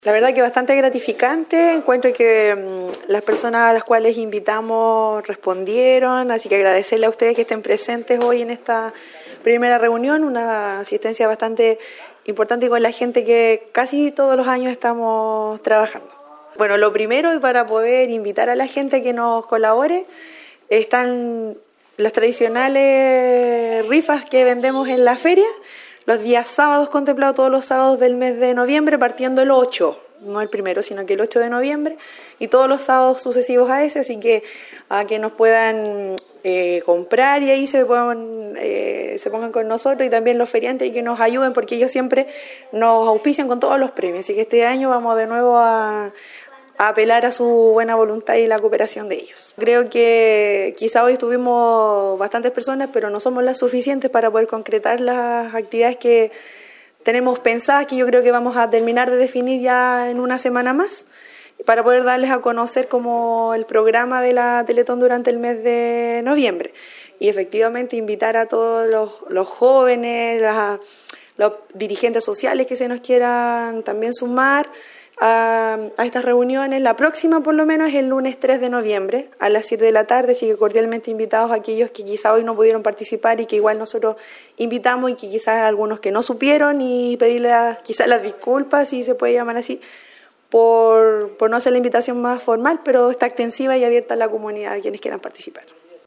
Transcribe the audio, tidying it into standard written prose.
La verdad que bastante gratificante, encuentro que las personas a las cuales invitamos respondieron, así que agradecerle a ustedes que estén presentes hoy en esta primera reunión, una asistencia bastante importante con la gente que casi todos los años estamos trabajando. Bueno, lo primero, y para poder invitar a la gente que nos colabore, están las tradicionales rifas que vendemos en la feria. Los días sábados contemplados, todos los sábados del mes de noviembre, partiendo el 8, no el primero, sino que el 8 de noviembre, y todos los sábados sucesivos a ese, así que a que nos puedan comprar y ahí se pongan con nosotros, y también los feriantes y que nos ayuden, porque ellos siempre nos auspician con todos los premios, así que este año vamos de nuevo a apelar a su buena voluntad y la cooperación de ellos. Creo que quizá hoy estuvimos bastantes personas, pero no somos las suficientes para poder concretar las actividades que tenemos pensadas, que yo creo que vamos a terminar de definir ya en una semana más, para poder darles a conocer como el programa de la Teletón durante el mes de noviembre. Y efectivamente invitar a todos los jóvenes, los dirigentes sociales que se nos quieran también sumar a estas reuniones. La próxima por lo menos es el lunes 3 de noviembre a las 7 de la tarde, así que cordialmente invitados a aquellos que quizá hoy no pudieron participar y que igual nosotros invitamos, y que quizás algunos que no supieron, y pedirle quizás las disculpas, si se puede llamar así, por no hacer la invitación más formal, pero está extensiva y abierta a la comunidad a quienes quieran participar.